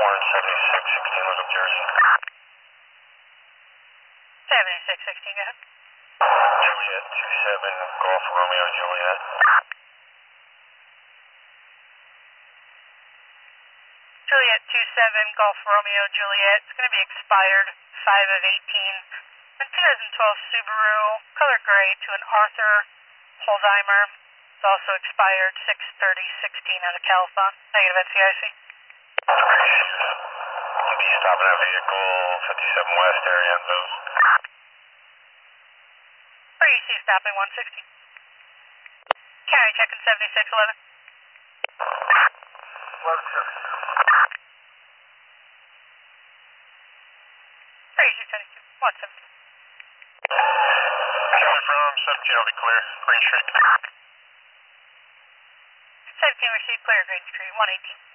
Warren 7616 Little Jersey. 7616, go ahead. Juliet 27 Golf Romeo Juliet. Juliet 27 Golf Romeo Juliet. It's going to be expired 5 of 18. A 2012 Subaru, color gray to an Arthur Holzheimer. It's also expired 6/30/16 out of Califon. Negative NCIC. You'll be stopping that vehicle 57 West area on those. Where you see stopping 160. County checking 7611. 1170. Where you see 72? 170. Coming from 17, I'll be clear. Green Street. 17 received clear, Green Street, 118.